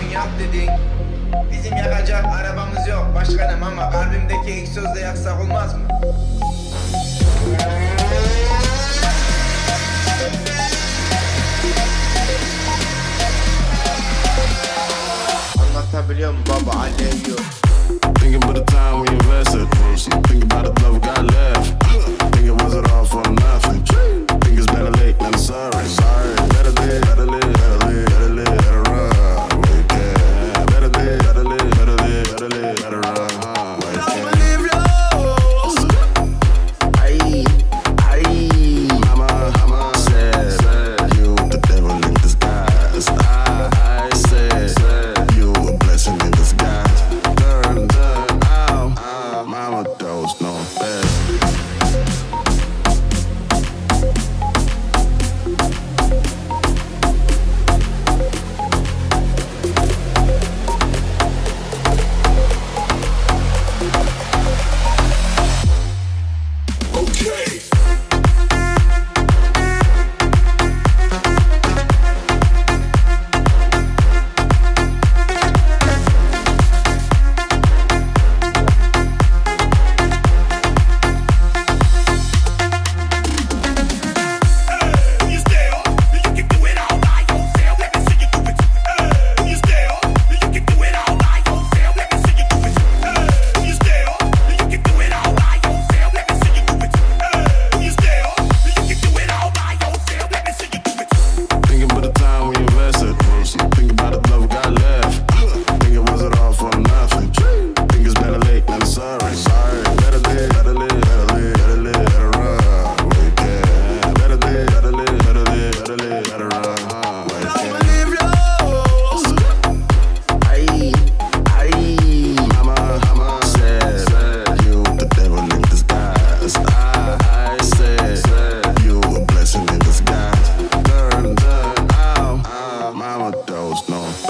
yak dedin. Bizim yakacak arabamız yok başkanım ama kalbimdeki egzozla yaksak olmaz mı? Anlatabiliyor muyum baba alev yok. Thinking about the time we invested. Thinking about the love we got left. Thinking was it all for nothing? Think it's better late than sorry. Sorry. Better live, better live, better live, better live, better run. We can. Better live, better live, better live, better live, better run. We can. Believe yours. Aye, aye. Mama said you the devil in disguise. I said you a blessing in disguise. Turn out, mama knows no best. Thinking about the time we invested. Thinking about the love we got left. Thinking was it all for nothing? Think it's better late than sorry. Sorry. Better live, better live, better live, better live, better run. We can. Better live, better live, better live, better live, better run. We can. Believe yours. Aye, aye. Mama said you the devil in disguise. I said you a blessing in disguise. Turn out, mama knows no